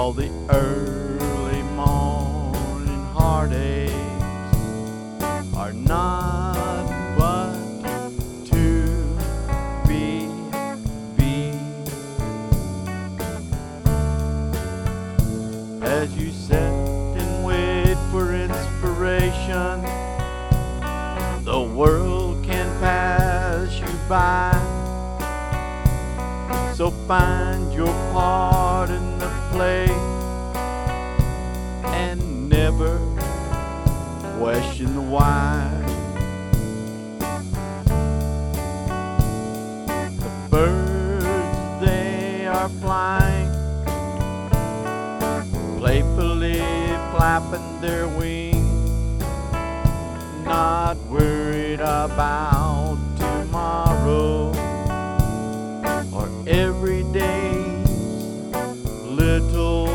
all the early morning heartaches are not but to be. As you sit and wait for inspiration, the world can pass you by. So find your part in the play and never question the why. The birds, they are flying, playfully flapping their wings, not worried about tomorrow or every day's little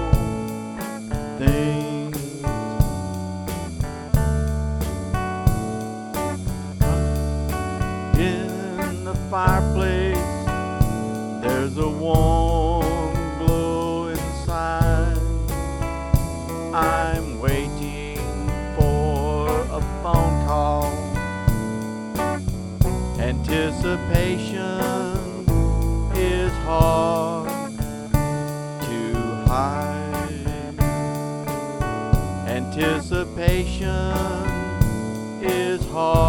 things. In the fireplace, there's a warm glow inside. I'm waiting for a phone call. Anticipation is hard to hide. Anticipation is hard